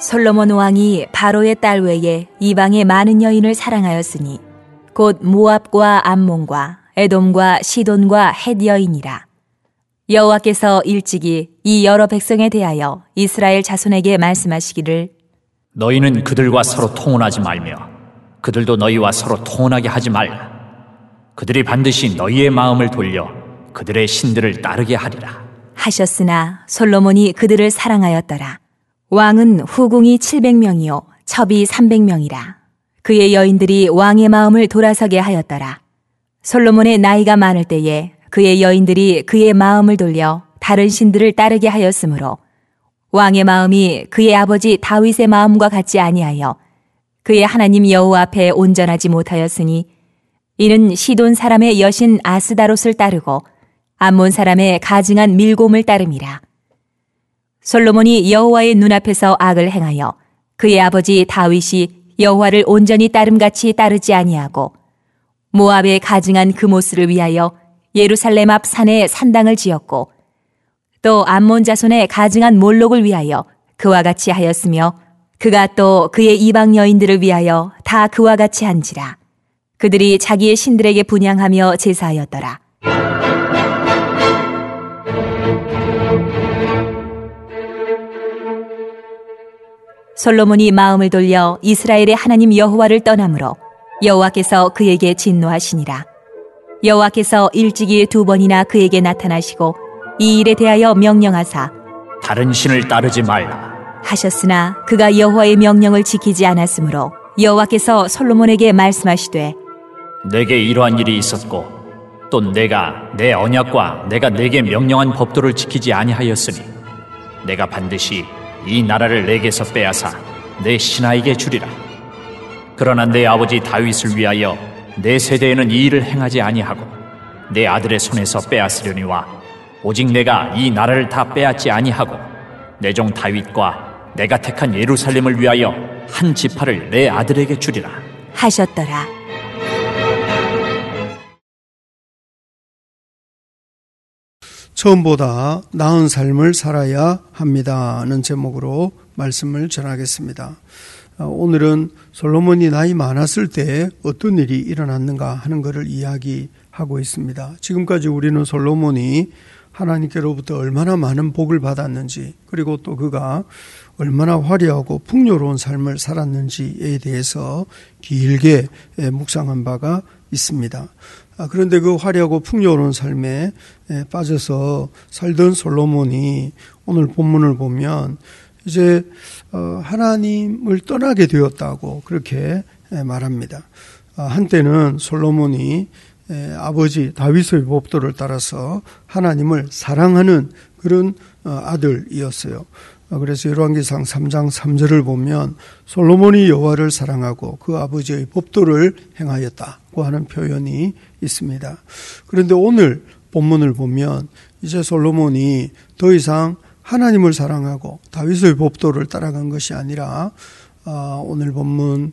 솔로몬 왕이 바로의 딸 외에 이방의 많은 여인을 사랑하였으니 곧 모압과 암몬과 에돔과 시돈과 헷 여인이라. 여호와께서 일찍이 이 여러 백성에 대하여 이스라엘 자손에게 말씀하시기를 너희는 그들과 서로 통혼하지 말며 그들도 너희와 서로 통혼하게 하지 말라. 그들이 반드시 너희의 마음을 돌려 그들의 신들을 따르게 하리라 하셨으나 솔로몬이 그들을 사랑하였더라. 왕은 후궁이 700명이요 첩이 300명이라. 그의 여인들이 왕의 마음을 돌아서게 하였더라. 솔로몬의 나이가 많을 때에 그의 여인들이 그의 마음을 돌려 다른 신들을 따르게 하였으므로 왕의 마음이 그의 아버지 다윗의 마음과 같지 아니하여 그의 하나님 여호와 앞에 온전하지 못하였으니 이는 시돈 사람의 여신 아스다롯을 따르고 암몬 사람의 가증한 밀곰을 따름이라. 솔로몬이 여호와의 눈앞에서 악을 행하여 그의 아버지 다윗이 여호와를 온전히 따름같이 따르지 아니하고 모압의 가증한 그모스를 위하여 예루살렘 앞 산에 산당을 지었고 또 암몬 자손의 가증한 몰록을 위하여 그와 같이 하였으며 그가 또 그의 이방 여인들을 위하여 다 그와 같이 한지라. 그들이 자기의 신들에게 분향하며 제사하였더라. 솔로몬이 마음을 돌려 이스라엘의 하나님 여호와를 떠나므로 여호와께서 그에게 진노하시니라. 여호와께서 일찍이 2번이나 그에게 나타나시고 이 일에 대하여 명령하사 다른 신을 따르지 말라 하셨으나 그가 여호와의 명령을 지키지 않았으므로 여호와께서 솔로몬에게 말씀하시되 내게 이러한 일이 있었고 또 내가 내 언약과 내가 내게 명령한 법도를 지키지 아니하였으니 내가 반드시 이 나라를 내게서 빼앗아 내 신하에게 주리라. 그러나 내 아버지 다윗을 위하여 내 세대에는 이 일을 행하지 아니하고 내 아들의 손에서 빼앗으려니와 오직 내가 이 나라를 다 빼앗지 아니하고 내 종 다윗과 내가 택한 예루살렘을 위하여 한 지파를 내 아들에게 주리라 하셨더라. 처음보다 나은 삶을 살아야 합니다는 제목으로 말씀을 전하겠습니다. 오늘은 솔로몬이 나이 많았을 때 어떤 일이 일어났는가 하는 것을 이야기하고 있습니다. 지금까지 우리는 솔로몬이 하나님께로부터 얼마나 많은 복을 받았는지, 그리고 또 그가 얼마나 화려하고 풍요로운 삶을 살았는지에 대해서 길게 묵상한 바가 있습니다. 그런데 그 화려하고 풍요로운 삶에 빠져서 살던 솔로몬이 오늘 본문을 보면 이제 하나님을 떠나게 되었다고 그렇게 말합니다. 한때는 솔로몬이 아버지 다윗의 법도를 따라서 하나님을 사랑하는 그런 아들이었어요. 그래서 열왕기상 3장 3절을 보면 솔로몬이 여호와를 사랑하고 그 아버지의 법도를 행하였다고 하는 표현이 있습니다. 그런데 오늘 본문을 보면 이제 솔로몬이 더 이상 하나님을 사랑하고 다윗의 법도를 따라간 것이 아니라 오늘 본문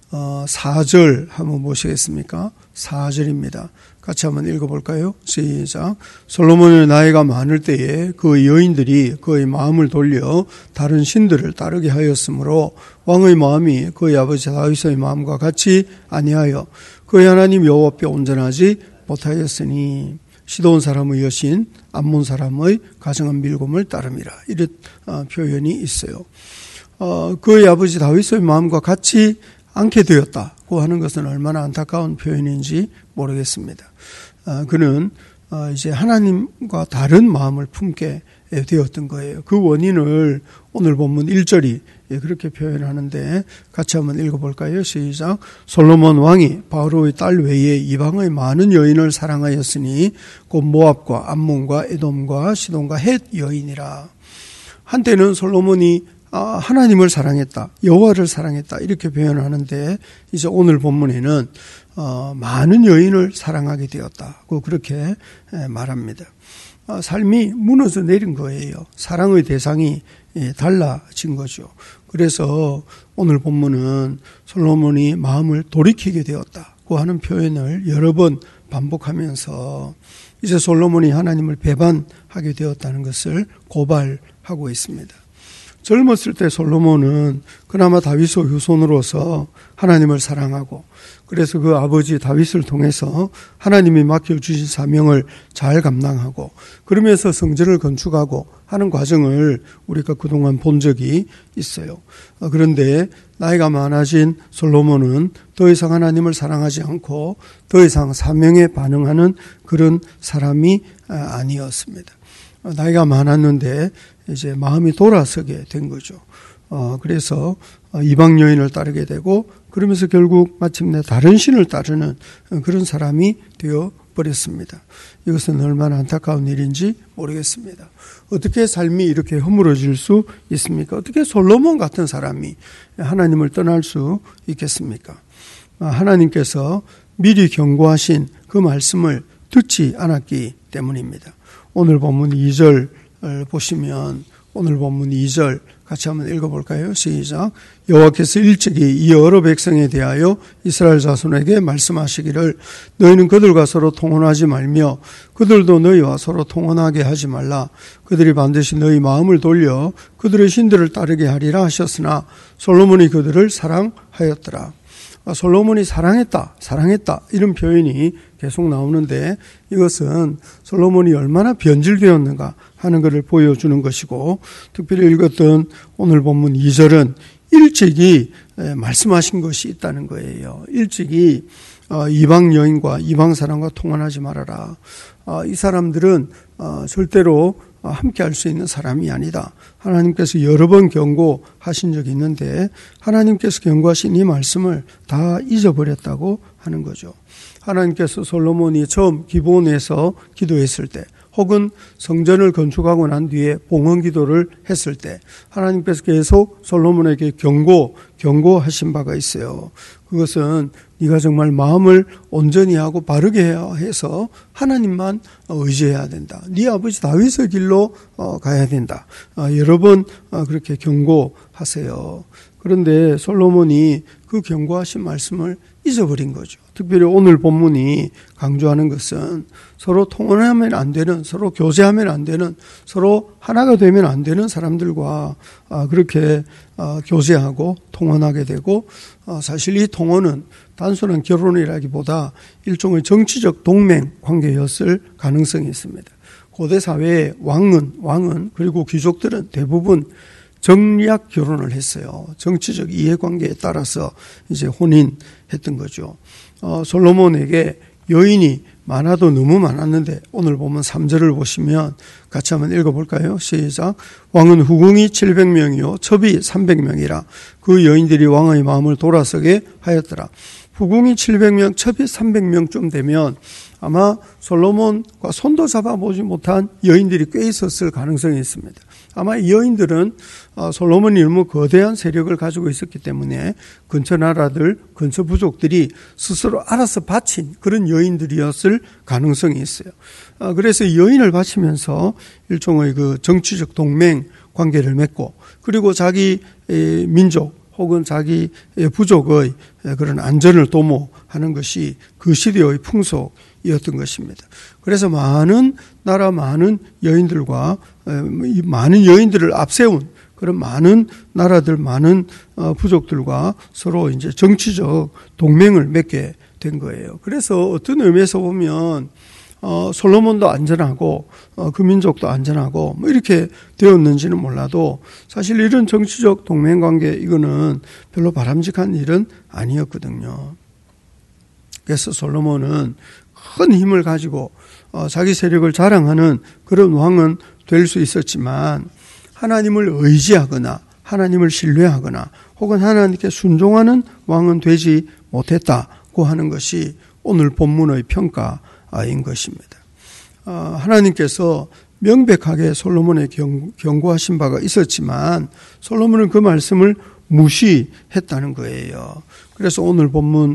4절 한번 보시겠습니까? 4절입니다. 같이 한번 읽어볼까요? 시작. 솔로몬의 나이가 많을 때에 그 여인들이 그의 마음을 돌려 다른 신들을 따르게 하였으므로 왕의 마음이 그의 아버지 다윗의 마음과 같이 아니하여 그의 하나님 여호와 앞에 온전하지 못하였으니 시돈 사람의 여신 암몬 사람의 가증한 밀곰을 따름이라. 이런 표현이 있어요. 그의 아버지 다윗의 마음과 같이 않게 되었다고 하는 것은 얼마나 안타까운 표현인지 모르겠습니다. 그는 이제 하나님과 다른 마음을 품게 되었던 거예요. 그 원인을 오늘 본문 1절이 그렇게 표현하는데 같이 한번 읽어볼까요? 시작. 솔로몬 왕이 바로의 딸 외에 이방의 많은 여인을 사랑하였으니 곧 모압과 암몬과 에돔과 시돈과 헷 여인이라. 한때는 솔로몬이 하나님을 사랑했다, 여호와를 사랑했다 이렇게 표현하는데 이제 오늘 본문에는 많은 여인을 사랑하게 되었다고 그렇게 말합니다. 삶이 무너져 내린 거예요. 사랑의 대상이 달라진 거죠. 그래서 오늘 본문은 솔로몬이 마음을 돌이키게 되었다고 하는 표현을 여러 번 반복하면서 이제 솔로몬이 하나님을 배반하게 되었다는 것을 고발하고 있습니다. 젊었을 때 솔로몬은 그나마 다윗의 후손으로서 하나님을 사랑하고 그래서 그 아버지 다윗을 통해서 하나님이 맡겨주신 사명을 잘 감당하고 그러면서 성전을 건축하고 하는 과정을 우리가 그동안 본 적이 있어요. 그런데 나이가 많아진 솔로몬은 더 이상 하나님을 사랑하지 않고 더 이상 사명에 반응하는 그런 사람이 아니었습니다. 나이가 많았는데 이제 마음이 돌아서게 된 거죠. 그래서 이방 여인을 따르게 되고 그러면서 결국 마침내 다른 신을 따르는 그런 사람이 되어 버렸습니다. 이것은 얼마나 안타까운 일인지 모르겠습니다. 어떻게 삶이 이렇게 허물어질 수 있습니까? 어떻게 솔로몬 같은 사람이 하나님을 떠날 수 있겠습니까? 하나님께서 미리 경고하신 그 말씀을 듣지 않았기 때문입니다. 오늘 본문 2절 보시면 오늘 본문 2절 같이 한번 읽어볼까요? 시작. 여호와께서 일찍이 이 여러 백성에 대하여 이스라엘 자손에게 말씀하시기를 너희는 그들과 서로 통혼하지 말며 그들도 너희와 서로 통혼하게 하지 말라. 그들이 반드시 너희 마음을 돌려 그들의 신들을 따르게 하리라 하셨으나 솔로몬이 그들을 사랑하였더라. 솔로몬이 사랑했다 이런 표현이 계속 나오는데 이것은 솔로몬이 얼마나 변질되었는가 하는 것을 보여주는 것이고 특별히 읽었던 오늘 본문 2절은 일찍이 말씀하신 것이 있다는 거예요. 일찍이 이방 여인과 이방 사람과 통혼하지 말아라. 이 사람들은 절대로 함께 할 수 있는 사람이 아니다. 하나님께서 여러 번 경고하신 적이 있는데 하나님께서 경고하신 이 말씀을 다 잊어버렸다고 하는 거죠. 하나님께서 솔로몬이 처음 기브온에서 기도했을 때 혹은 성전을 건축하고 난 뒤에 봉헌 기도를 했을 때 하나님께서 계속 솔로몬에게 경고하신 바가 있어요. 그것은 네가 정말 마음을 온전히 하고 바르게 해서 하나님만 의지해야 된다. 네 아버지 다윗의 길로 가야 된다. 여러 번 그렇게 경고하세요. 그런데 솔로몬이 그 경고하신 말씀을 잊어버린 거죠. 특별히 오늘 본문이 강조하는 것은 서로 통혼하면 안 되는, 서로 교제하면 안 되는, 서로 하나가 되면 안 되는 사람들과 그렇게 교제하고 통혼하게 되고 사실 이 통혼은 단순한 결혼이라기보다 일종의 정치적 동맹 관계였을 가능성이 있습니다. 고대 사회의 왕은 그리고 귀족들은 대부분 정략 결혼을 했어요. 정치적 이해관계에 따라서 이제 혼인했던 거죠. 솔로몬에게 여인이 많아도 너무 많았는데 오늘 보면 3절을 보시면 같이 한번 읽어볼까요? 시작. 왕은 후궁이 700명이요 첩이 300명이라 그 여인들이 왕의 마음을 돌아서게 하였더라. 후궁이 700명, 첩이 300명쯤 되면 아마 솔로몬과 손도 잡아보지 못한 여인들이 꽤 있었을 가능성이 있습니다. 아마 이 여인들은 솔로몬이 너무 거대한 세력을 가지고 있었기 때문에 근처 나라들, 근처 부족들이 스스로 알아서 바친 그런 여인들이었을 가능성이 있어요. 그래서 여인을 바치면서 일종의 그 정치적 동맹 관계를 맺고 그리고 자기 민족 혹은 자기 부족의 그런 안전을 도모하는 것이 그 시대의 풍속이었던 것입니다. 그래서 많은 나라 많은 여인들과 많은 여인들을 앞세운 그런 많은 나라들 많은 부족들과 서로 이제 정치적 동맹을 맺게 된 거예요. 그래서 어떤 의미에서 보면 솔로몬도 안전하고 그 민족도 안전하고 뭐 이렇게 되었는지는 몰라도 사실 이런 정치적 동맹관계 이거는 별로 바람직한 일은 아니었거든요. 그래서 솔로몬은 큰 힘을 가지고 자기 세력을 자랑하는 그런 왕은 될 수 있었지만 하나님을 의지하거나 하나님을 신뢰하거나 혹은 하나님께 순종하는 왕은 되지 못했다고 하는 것이 오늘 본문의 평가인 것입니다. 하나님께서 명백하게 솔로몬에 경고하신 바가 있었지만 솔로몬은 그 말씀을 무시했다는 거예요. 그래서 오늘 본문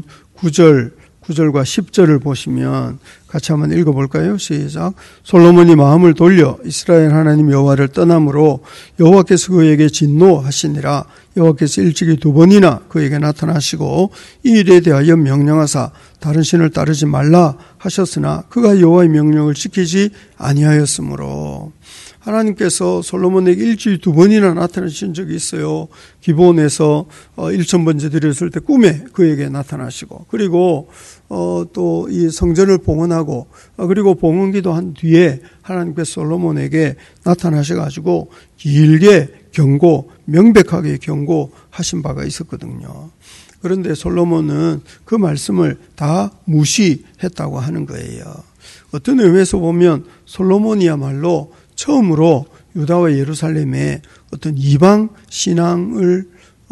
9절과 10절을 보시면 같이 한번 읽어볼까요? 시작. 솔로몬이 마음을 돌려 이스라엘 하나님 여호와를 떠남으로 여호와께서 그에게 진노하시니라. 여호와께서 일찍이 2번이나 그에게 나타나시고 이 일에 대하여 명령하사 다른 신을 따르지 말라 하셨으나 그가 여호와의 명령을 지키지 아니하였으므로 하나님께서 솔로몬에게 일주일에 2번이나 나타나신 적이 있어요. 기브온에서 1000번째 드렸을 때 꿈에 그에게 나타나시고, 그리고 또 이 성전을 봉헌하고, 그리고 봉헌기도 한 뒤에 하나님께서 솔로몬에게 나타나셔가지고 길게 명백하게 경고하신 바가 있었거든요. 그런데 솔로몬은 그 말씀을 다 무시했다고 하는 거예요. 어떤 의미에서 보면 솔로몬이야말로 처음으로 유다와 예루살렘에 어떤 이방 신앙을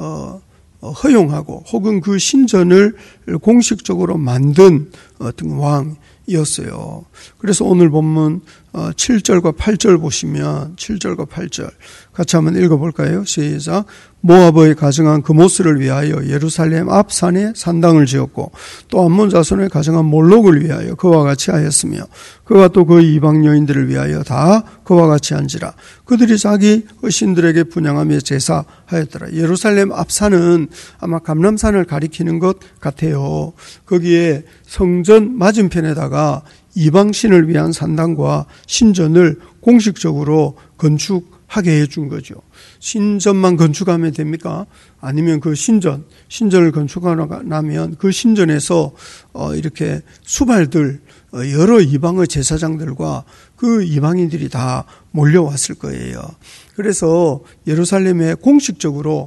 허용하고 혹은 그 신전을 공식적으로 만든 어떤 왕이었어요. 그래서 오늘 본문 7절과 8절 보시면 7절과 8절 같이 한번 읽어볼까요? 시작. 모압의 가정한 그모스를 위하여 예루살렘 앞 산에 산당을 지었고 또 암몬 자손의 가정한 몰록을 위하여 그와 같이 하였으며 그가 또 그 이방 여인들을 위하여 다 그와 같이 한지라. 그들이 자기 신들에게 분향하며 제사하였더라. 예루살렘 앞산은 아마 감람산을 가리키는 것 같아요. 거기에 성전 맞은편에다가 이방신을 위한 산당과 신전을 공식적으로 건축하게 해준 거죠. 신전만 건축하면 됩니까? 아니면 그 신전을 건축하고 나면 그 신전에서 이렇게 수발들 여러 이방의 제사장들과 그 이방인들이 다 몰려왔을 거예요. 그래서 예루살렘에 공식적으로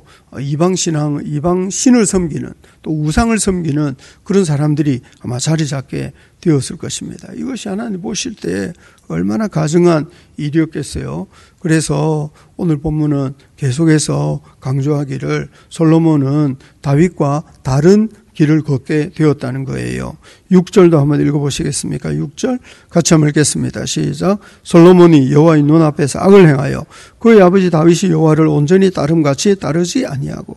이방신을 섬기는 또 우상을 섬기는 그런 사람들이 아마 자리 잡게 되었을 것입니다. 이것이 하나님 보실 때 얼마나 가증한 일이었겠어요. 그래서 오늘 본문은 계속해서 강조하기를 솔로몬은 다윗과 다른 길을 걷게 되었다는 거예요. 6절도 한번 읽어보시겠습니까? 6절 같이 한번 읽겠습니다. 시작. 솔로몬이 여호와의 눈앞에서 악을 행하여 그의 아버지 다윗이 여호와를 온전히 따름같이 따르지 아니하고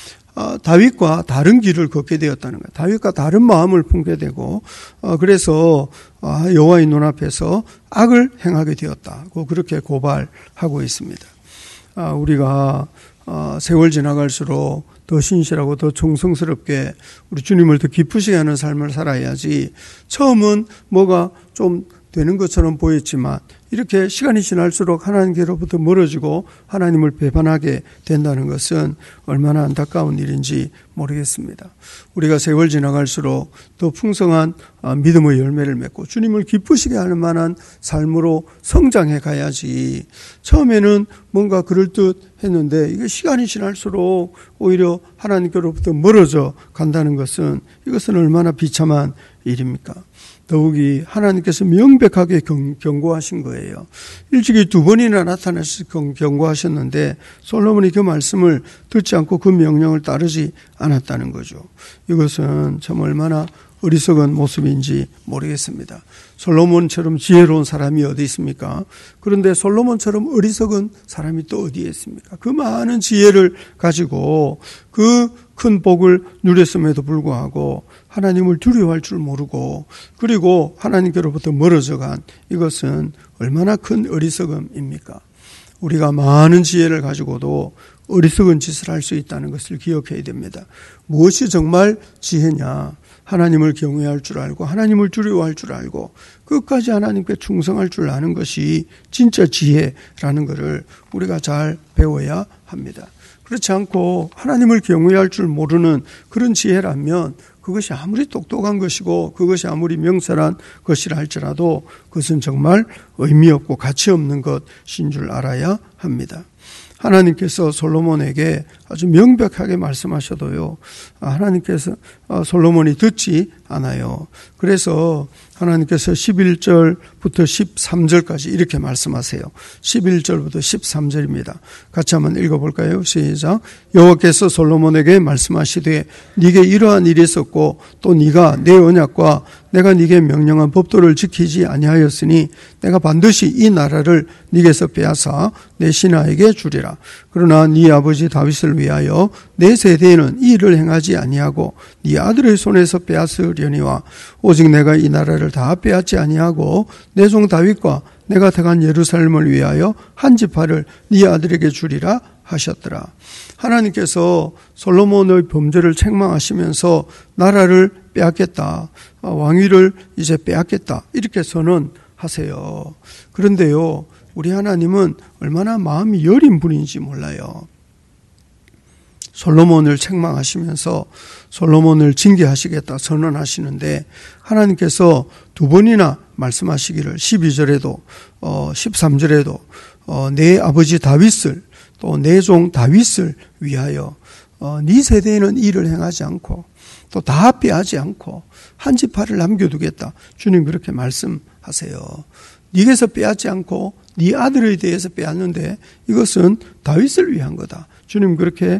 다윗과 다른 길을 걷게 되었다는 거예요. 다윗과 다른 마음을 품게 되고 그래서 여호와의 눈앞에서 악을 행하게 되었다고 그렇게 고발하고 있습니다. 우리가 세월 지나갈수록 더 신실하고 더 정성스럽게 우리 주님을 더 기쁘시게 하는 삶을 살아야지 처음은 뭐가 좀 되는 것처럼 보였지만 이렇게 시간이 지날수록 하나님께로부터 멀어지고 하나님을 배반하게 된다는 것은 얼마나 안타까운 일인지 모르겠습니다. 우리가 세월 지나갈수록 더 풍성한 믿음의 열매를 맺고 주님을 기쁘시게 하는 만한 삶으로 성장해 가야지 처음에는 뭔가 그럴듯했는데 이게 시간이 지날수록 오히려 하나님께로부터 멀어져 간다는 것은 이것은 얼마나 비참한 일입니까? 더욱이 하나님께서 명백하게 경고하신 거예요. 일찍이 2번이나 나타나셔서 경고하셨는데 솔로몬이 그 말씀을 듣지 않고 그 명령을 따르지 않았다는 거죠. 이것은 참 얼마나 어리석은 모습인지 모르겠습니다. 솔로몬처럼 지혜로운 사람이 어디 있습니까? 그런데 솔로몬처럼 어리석은 사람이 또 어디에 있습니까? 그 많은 지혜를 가지고 그 큰 복을 누렸음에도 불구하고 하나님을 두려워할 줄 모르고 그리고 하나님께로부터 멀어져 간 이것은 얼마나 큰 어리석음입니까? 우리가 많은 지혜를 가지고도 어리석은 짓을 할 수 있다는 것을 기억해야 됩니다. 무엇이 정말 지혜냐? 하나님을 경외할 줄 알고 하나님을 두려워할 줄 알고 끝까지 하나님께 충성할 줄 아는 것이 진짜 지혜라는 것을 우리가 잘 배워야 합니다. 그렇지 않고 하나님을 경외할 줄 모르는 그런 지혜라면 그것이 아무리 똑똑한 것이고 그것이 아무리 명철한 것이라 할지라도 그것은 정말 의미 없고 가치 없는 것인 줄 알아야 합니다. 하나님께서 솔로몬에게 아주 명백하게 말씀하셔도요. 하나님께서 솔로몬이 듣지 않아요. 그래서 하나님께서 11절부터 13절까지 이렇게 말씀하세요. 11절부터 13절입니다. 같이 한번 읽어볼까요? 시작. 여호와께서 솔로몬에게 말씀하시되 네게 이러한 일이 있었고 또 네가 내 언약과 내가 네게 명령한 법도를 지키지 아니하였으니 내가 반드시 이 나라를 네게서 빼앗아 내 신하에게 주리라. 그러나 네 아버지 다윗을 위하여 내 세대에는 이 일을 행하지 아니하고 네 아들의 손에서 빼앗으려니와 오직 내가 이 나라를 다 빼앗지 아니하고 내 종 다윗과 내가 택한 예루살렘을 위하여 한 지파를 네 아들에게 주리라 하셨더라. 하나님께서 솔로몬의 범죄를 책망하시면서 나라를 빼앗겠다. 왕위를 이제 빼앗겠다. 이렇게 선언하세요. 그런데요. 우리 하나님은 얼마나 마음이 여린 분인지 몰라요. 솔로몬을 책망하시면서 솔로몬을 징계하시겠다 선언하시는데 하나님께서 두 번이나 말씀하시기를 12절에도 13절에도 내 아버지 다윗을 또 내 종 다윗을 위하여 네 세대에는 일을 행하지 않고 또 다 빼하지 않고 한 지파를 남겨두겠다. 주님 그렇게 말씀하세요. 네게서 빼앗지 않고 네 아들에 대해서 빼앗는데 이것은 다윗을 위한 거다. 주님 그렇게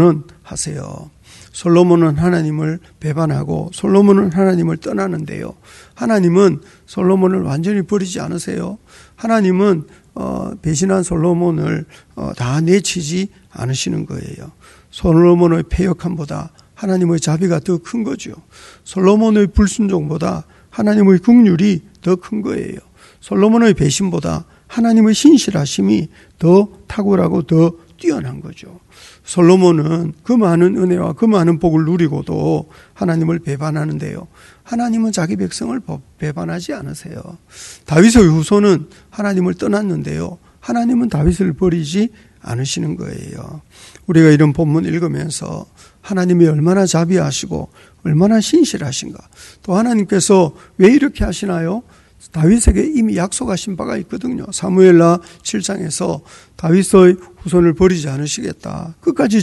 선언하세요. 솔로몬은 하나님을 배반하고 솔로몬은 하나님을 떠나는데요. 하나님은 솔로몬을 완전히 버리지 않으세요. 하나님은 배신한 솔로몬을 다 내치지 않으시는 거예요. 솔로몬의 패역함보다 하나님의 자비가 더 큰 거죠. 솔로몬의 불순종보다 하나님의 긍휼이 더 큰 거예요. 솔로몬의 배신보다 하나님의 신실하심이 더 탁월하고 더 뛰어난 거죠. 솔로몬은 그 많은 은혜와 그 많은 복을 누리고도 하나님을 배반하는데요. 하나님은 자기 백성을 배반하지 않으세요. 다윗의 후손은 하나님을 떠났는데요. 하나님은 다윗을 버리지 않으시는 거예요. 우리가 이런 본문 읽으면서 하나님이 얼마나 자비하시고 얼마나 신실하신가. 또 하나님께서 왜 이렇게 하시나요? 다윗에게 이미 약속하신 바가 있거든요. 사무엘하 7장에서 다윗의 후손을 버리지 않으시겠다. 끝까지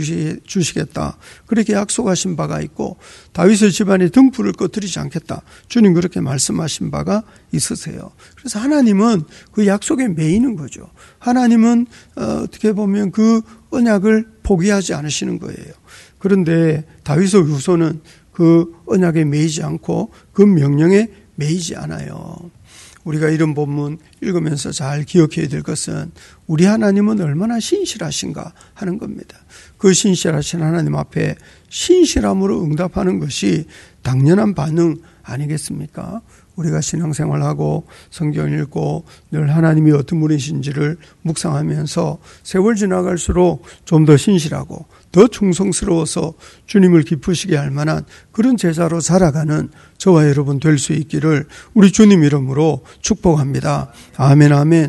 지켜주시겠다. 그렇게 약속하신 바가 있고 다윗의 집안에 등불을 꺼뜨리지 않겠다. 주님 그렇게 말씀하신 바가 있으세요. 그래서 하나님은 그 약속에 매이는 거죠. 하나님은 어떻게 보면 그 언약을 포기하지 않으시는 거예요. 그런데 다윗의 후손은 그 언약에 매이지 않고 그 명령에 매이지 않아요. 우리가 이런 본문 읽으면서 잘 기억해야 될 것은 우리 하나님은 얼마나 신실하신가 하는 겁니다. 그 신실하신 하나님 앞에 신실함으로 응답하는 것이 당연한 반응 아니겠습니까? 우리가 신앙생활하고 성경 읽고 늘 하나님이 어떤 분이신지를 묵상하면서 세월 지나갈수록 좀 더 신실하고 더 충성스러워서 주님을 기쁘시게 할 만한 그런 제자로 자라가는 저와 여러분 될 수 있기를 우리 주님 이름으로 축복합니다. 아멘 아멘.